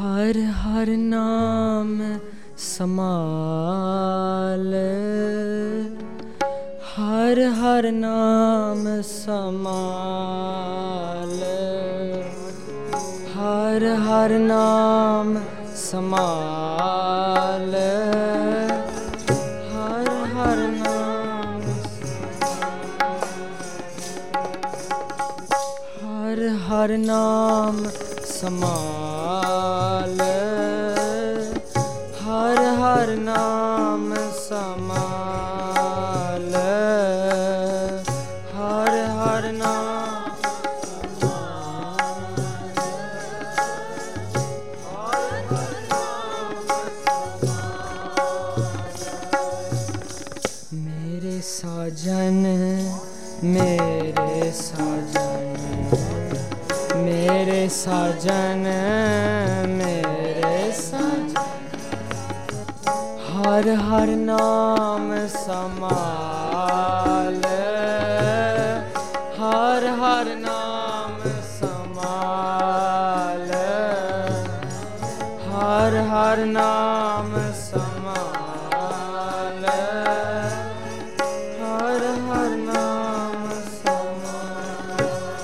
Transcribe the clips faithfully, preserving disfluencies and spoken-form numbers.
हर हर नाम समाल, हर हर नाम समाल, हर हर नाम समाल, हर हर नाम, हर हर नाम समाल, हर हर नाम समाल, हर हर नाम मेरे साजन, मेरे साजन, मेरे साजन, मेरे साजन, हर हर नाम समाल, हर हर नाम समाल, हर हर नाम समाल, हर हर नाम समाल।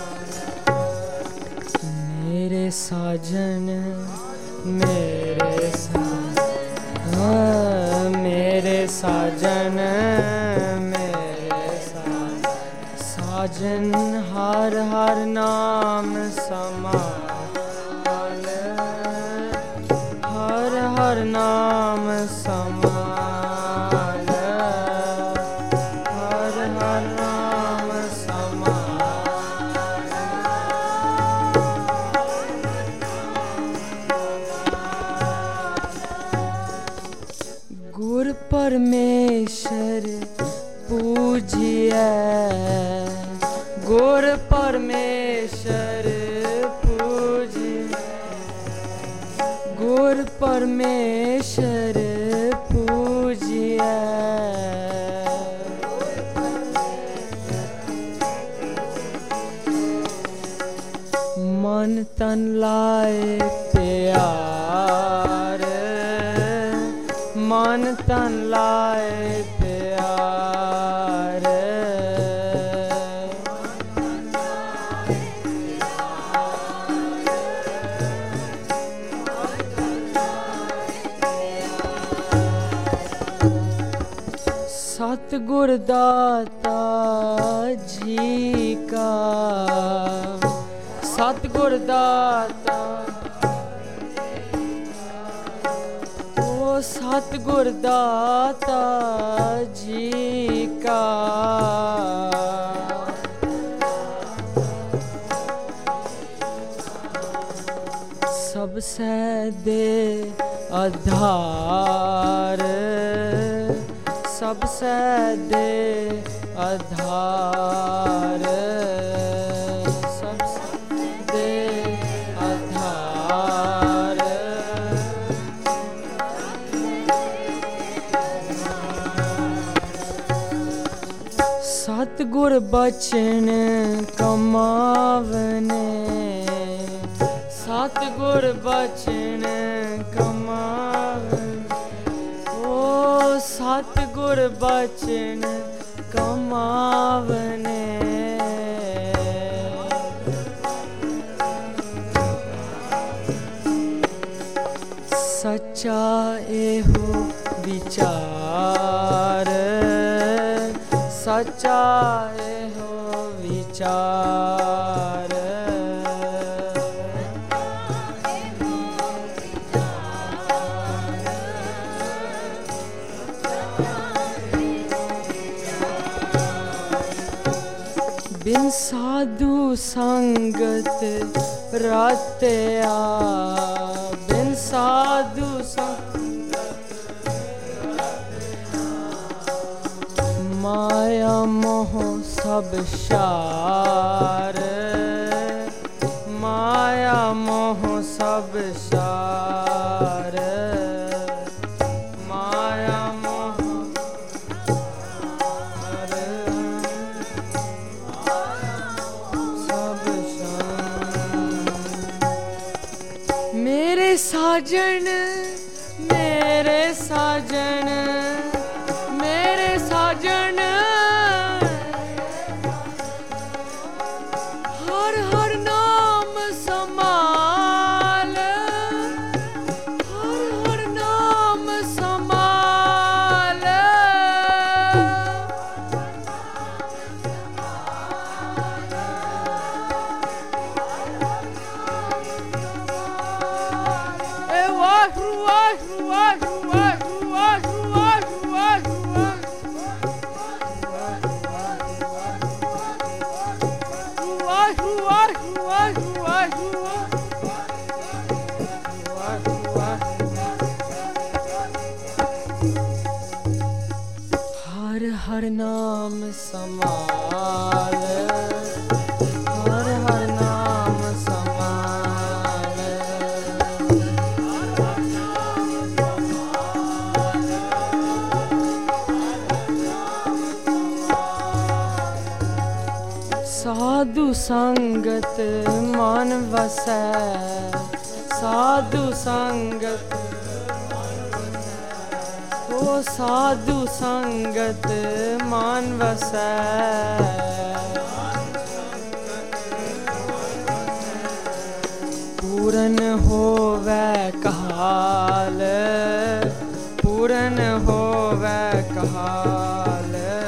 मेरे साजन, मेरे साजन, मेरे साजन, मेरे साजन, साजन हर हर नाम समाल, हर हर नाम समाल, हर हर नाम समाल। गुर परमेश्वर पूजिए, गुर परमेश्वर पूजिए, गुर परमेश्वर पूजिए, मन तन लाए प्यार, मन तन लाए प्यार, सतगुर दाता जी का, सतगुर दाता, ओ सतगुर दाता जी का, सबसे दे आधार, सबसे दे आधार, सबसे दे आधार, सतगुर बचन कमावने, सतगुर बचन कमावने, ओ सतगुर बचन कमावने, सच्चा एहो विचार, सच्चा एहो विचार, बिन साधु संगत रत्या, बिन साधु संगत माया मोह सब शार, माया मोह सब शार, माया मोह सब शार। मेरे साजन मेरे साजन मेरे साजन हर हर नाम समाल हर हर नाम समाल ए वाहु वाहु वाहु वाहु वाहु वाहु वाहु हर हर नाम समाल हर हर नाम समाल साधु संगत मन वसै साधु संगत ओ साधु संगत मन वसै पूरन होवै कहाल पूरन होवै कहाल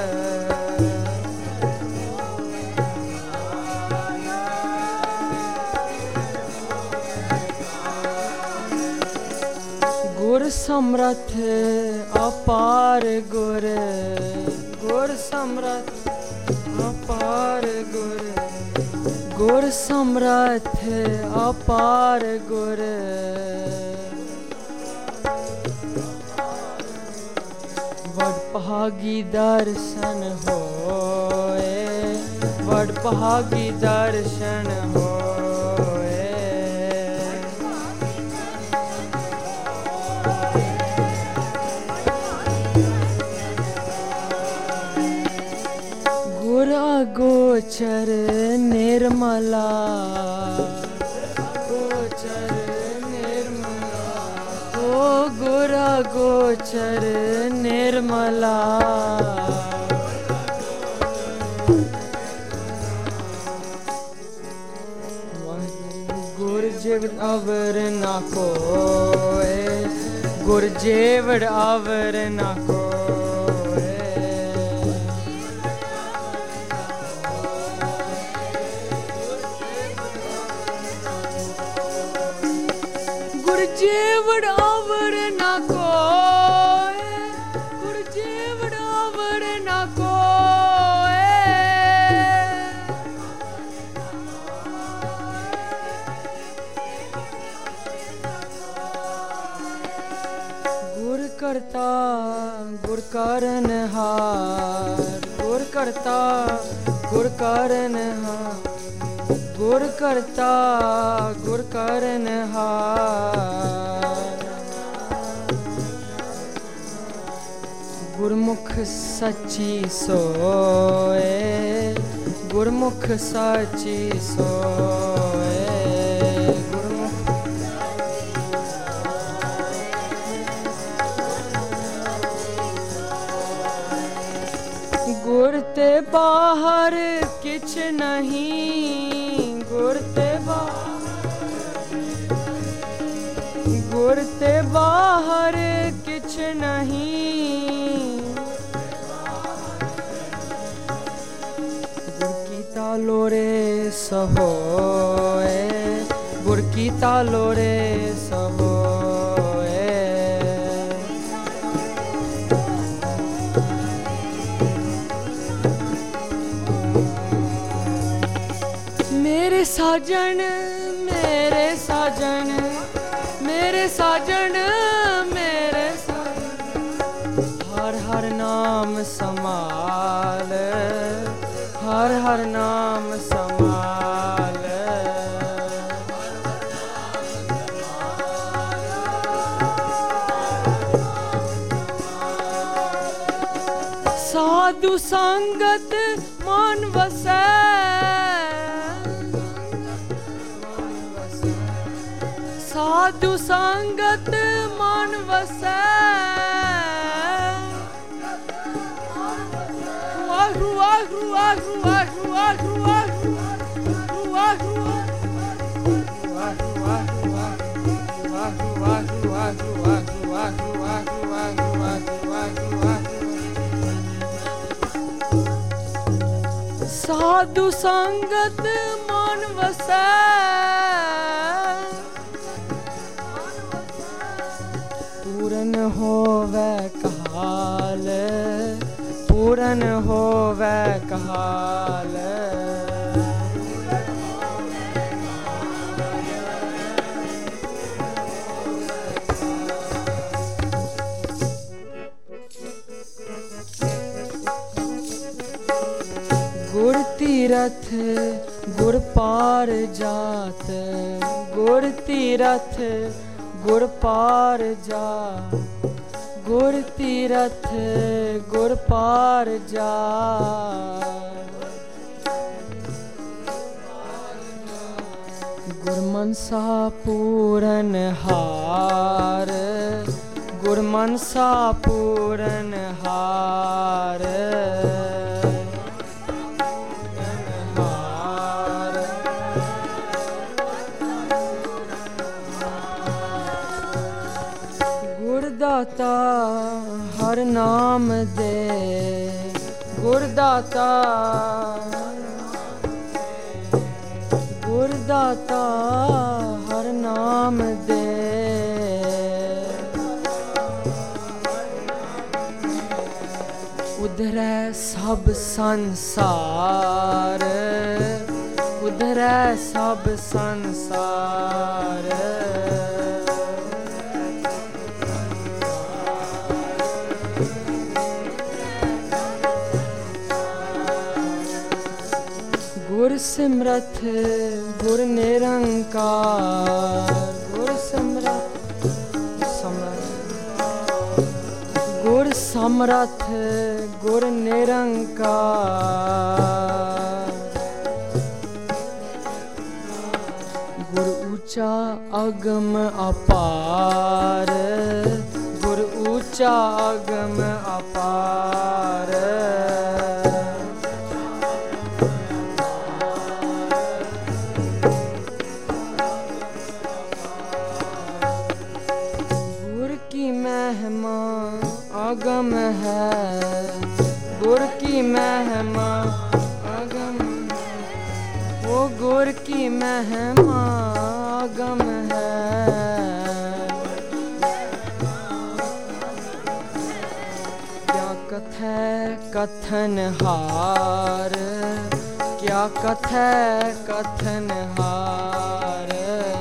गुर समरथ अपार गुर गुर समरथ अपार गुर गुर समरथ अपार गुर वडभागी दर्शन होए वडभागी दर्शन होए गोचर निर्मला गोचर निर्मला ओ गोरा गोचर निर्मला गुर जेवड़ अवर ना कोए गुर जेवड़ अवर ना को जेवड़ आवर ना कोए गुर जेवड़ आवर ना कोए गुर करता गुर करन हार गुर करता गुर करन हार गुर करता गुर करन हार गुरमुख सच्ची सोए गुरमुख सच्ची सोए गुरमुख गुर ते बाहर किछ नहीं गुर ते बाहर गुर ते बाहर किछ नहीं गुर की तालोरे सहोए गुर की तालोरे सहोए मेरे साजन मेरे साजन मेरे साजन मेरे साजन हर हर नाम समाल हर हर नाम समाल साधु संगत मन वसै साधु संगत मन वसै वाहु वाहु वाहु वाहु वाहु वाहु वाहु साधु संगत मन वसै पूरन होवे कहाल पूरन होवे कहाल गुर तीरथ गुर पार जात गुर तीरथ गुर पार जा गुर तीरथ गुर पार जा गुर मनसा पूरन हार गुर मनसा पूरन हार गुरदाता हर नाम दे गुरदाता गुरदाता हर नाम दे उधरै सब संसार उधरै सब संसार गुर सिमरथ गुर निरंकार गुर सिमरथ समरथ गुर समरथ गुर निरंकार गुर ऊंचा अगम अपार गुर ऊंचा अगम अपार अगम है गुर की महिमा अगम वो गुर की महिमा अगम है क्या कथै कथन हार क्या कथै कथन हार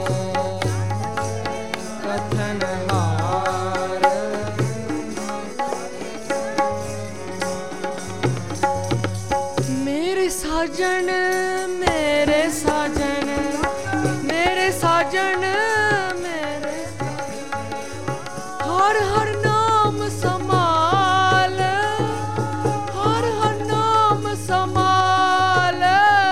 कथन हार साजन मेरे साजन मेरे साजन मेरे हर हर नाम समाल हर हर नाम समाल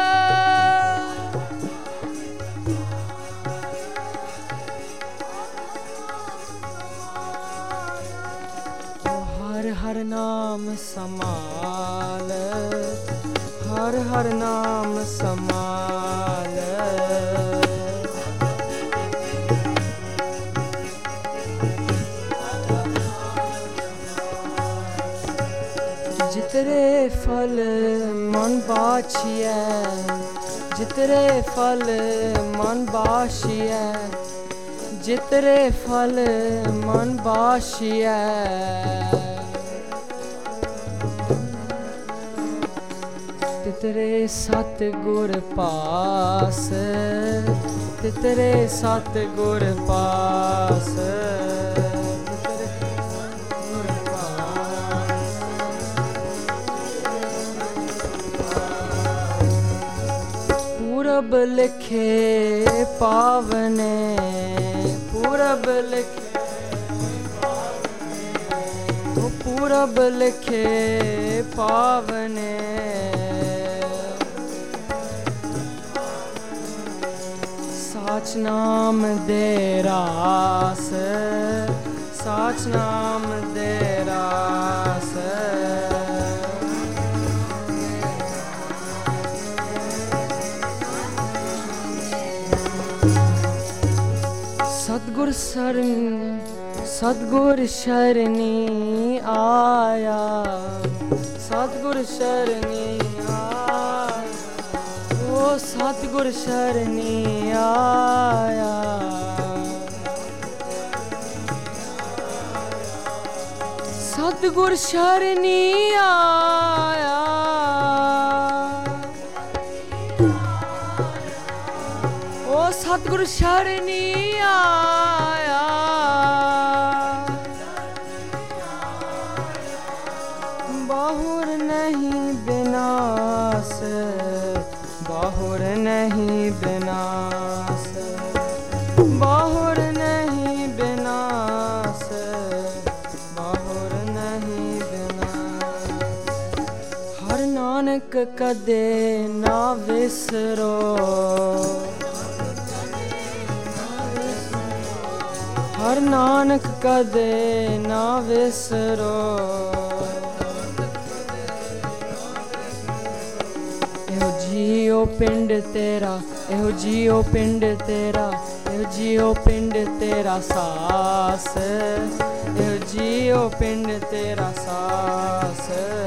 हर हर नाम समाल हर हर नाम समाल जितरे फल मन बाछिए जितरे फल मन बाछिए जितरे फल मन बाछिए तितरे सतगुर पास तितरे सतगुर पास पूरब लिखे पावने पूरब लिखे पूरब लिखे पावने साच नाम दे रास, साच नाम दे रास। सतगुर शरण सतगुर शरणी आया, सतगुर शरणी आया, ओ सतगुर शरणी आया। सतगुर शरणी आया, ओ सतगुर शरणी आया। बाहुर नहीं विनाश, बाहुर नहीं विनाश, बाहुर नहीं विनाश, बाहुर नहीं विनाश। हर नानक कदे ना विसरो, हर नानक कदे ना विसरो। एहो जियो पिंड तेरा, एहो जियो पिंड तेरा, एहो जियो पिंड तेरा सास, एहो जियो पिंड तेरा सास।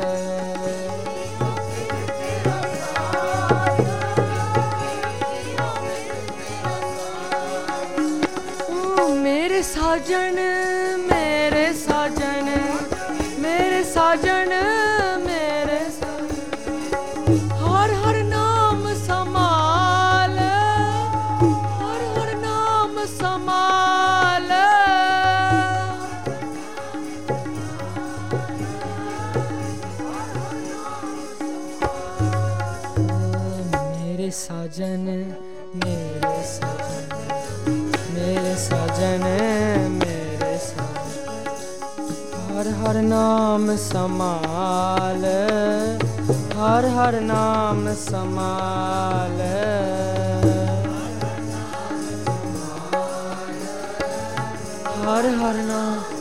मेरे साजन, मेरे साजन, मेरे साजन, मेरे साजन, हर हर नाम समाल, हर हर नाम समाल। मेरे साजन, मेरे साजन, मेरे साजन, मेरे साजन, हर हर नाम समाल, हर हर नाम समाल। हर हर नाम